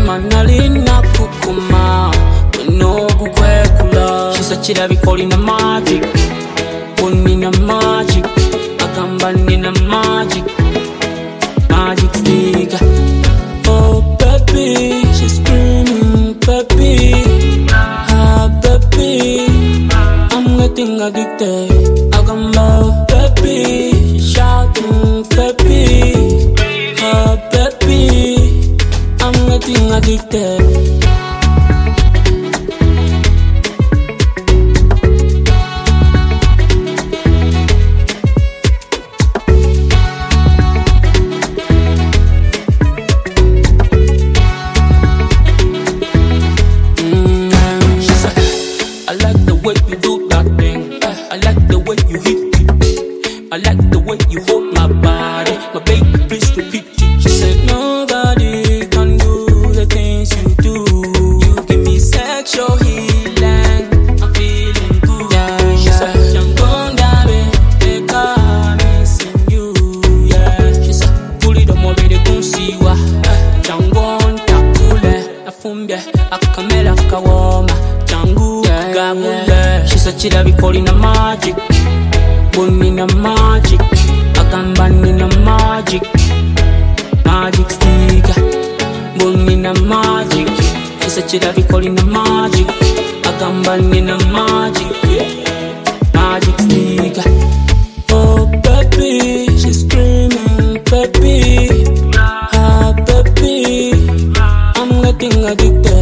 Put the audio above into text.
manalina kukuma no kukwekula. She said she'd be calling a magic, in a magic. I come back in a magic, magic stick. Oh baby, she's screaming, baby, ah baby, I'm getting addicted. I come back, baby, she's shouting, baby, ah baby, I'm getting addicted. I like the way you hold my body, my baby, please repeat it. She said nobody can do the things you do. You give me sexual healing, I'm feeling good. Yeah, she said Jangonda, baby, I'm missing you. Yeah, she said pull it on my baby, come see wa. Jangon takule, afumbye akamela kawoma. Jangu kagule. She said she'd be calling a magic. In a magic, I can ban in a magic, magic stick. Bun in a magic, she said she'd be calling a magic. I can ban in a magic, magic stick. Oh baby, she's screaming, baby, ah baby, I'm getting addicted.